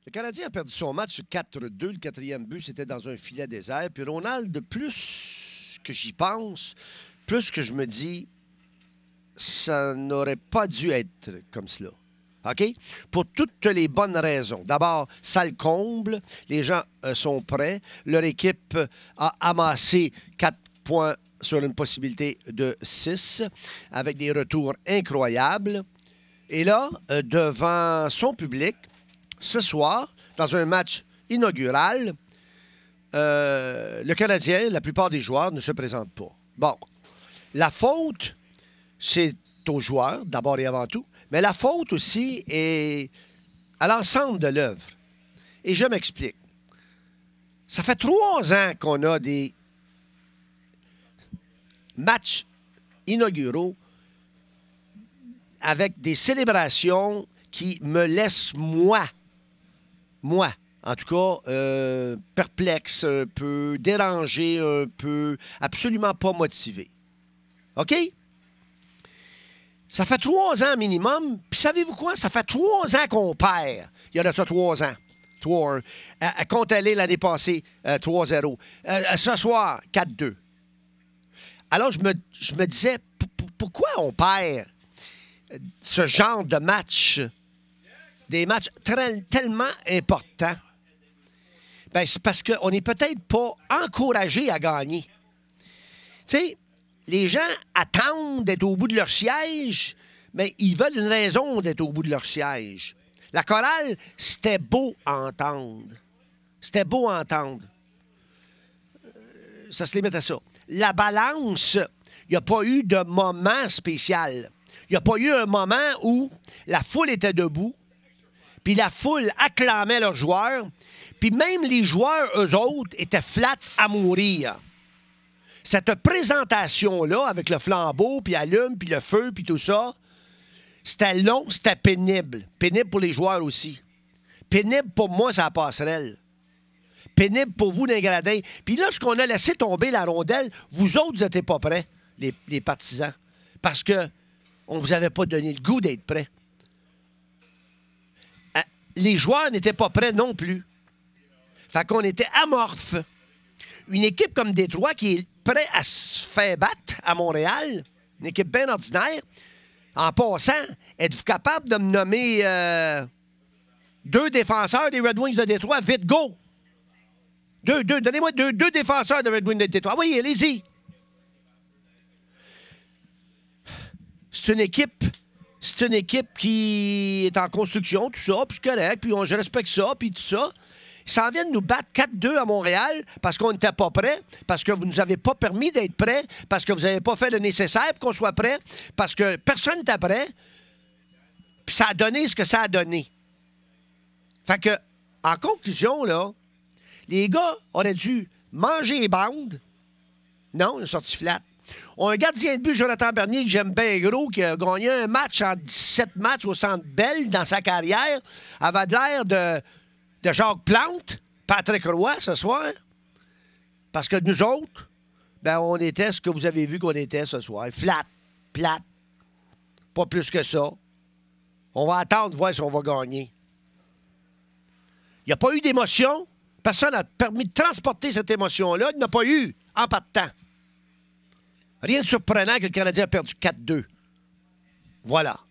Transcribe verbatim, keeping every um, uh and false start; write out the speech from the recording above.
Le Canadien a perdu son match quatre deux. Le quatrième but, c'était dans un filet désert. Puis Ronald, plus que j'y pense, plus que je me dis, ça n'aurait pas dû être comme cela. OK? Pour toutes les bonnes raisons. D'abord, ça le comble. Les gens euh, sont prêts. Leur équipe a amassé quatre points sur une possibilité de six, avec des retours incroyables. Et là, euh, devant son public, ce soir, dans un match inaugural, euh, le Canadien, la plupart des joueurs ne se présentent pas. Bon, la faute, c'est aux joueurs, d'abord et avant tout, mais la faute aussi est à l'ensemble de l'œuvre. Et je m'explique. Ça fait trois ans qu'on a des matchs inauguraux avec des célébrations qui me laissent, moi, moi, en tout cas, euh, perplexe un peu, dérangé un peu, absolument pas motivé. OK? Ça fait trois ans minimum, puis savez-vous quoi? Ça fait trois ans qu'on perd. Il y en a ça trois ans. trois un. À, à compte aller l'année passée, euh, trois zéro. Euh, ce soir, quatre deux. Alors, je me, je me disais, p- p- pourquoi on perd ce genre de match? Des matchs très, tellement importants. Ben, c'est parce qu'on n'est peut-être pas encouragé à gagner. Tu sais, les gens attendent d'être au bout de leur siège, mais ils veulent une raison d'être au bout de leur siège. La chorale, c'était beau à entendre. C'était beau à entendre. Ça se limite à ça. La balance, il n'y a pas eu de moment spécial. Il n'y a pas eu un moment où la foule était debout, puis la foule acclamait leurs joueurs, puis même les joueurs, eux autres, étaient flats à mourir. Cette présentation-là, avec le flambeau, puis allume, puis le feu, puis tout ça, c'était long, c'était pénible. Pénible pour les joueurs aussi. Pénible pour moi, c'est la passerelle. Pénible pour vous, les gradins. Puis là, ce qu'on a laissé tomber la rondelle, vous autres, vous n'étiez pas prêts, les, les partisans, parce que on vous avait pas donné le goût d'être prêts. Les joueurs n'étaient pas prêts non plus. Fait qu'on était amorphes. Une équipe comme Détroit qui est prête à se faire battre à Montréal, une équipe bien ordinaire, en passant, êtes-vous capable de me nommer euh, deux défenseurs des Red Wings de Détroit? Vite, go! Deux, deux, donnez-moi deux, deux défenseurs de Red Wings de Détroit. Oui, allez-y. C'est une équipe... C'est une équipe qui est en construction, tout ça, puis c'est correct, puis on, je respecte ça, puis tout ça. Ils s'en viennent nous battre quatre deux à Montréal parce qu'on n'était pas prêts, parce que vous ne nous avez pas permis d'être prêts, parce que vous n'avez pas fait le nécessaire pour qu'on soit prêts, parce que personne n'était prêt, puis ça a donné ce que ça a donné. Fait que, en conclusion, là, les gars auraient dû manger les bandes. Non, ils ont sorti flat. On a un gardien de but, Jonathan Bernier, que j'aime bien gros, qui a gagné un match en dix-sept matchs au Centre Bell dans sa carrière, avait de l'air de, de Jacques Plante, Patrick Roy, ce soir. Parce que nous autres, ben, on était ce que vous avez vu qu'on était ce soir. Flat, plate, pas plus que ça. On va attendre de voir si on va gagner. Il n'y a pas eu d'émotion. Personne n'a permis de transporter cette émotion-là. Il n'y en a pas eu en pas de temps. Rien de surprenant que le Canadien a perdu quatre deux. Voilà.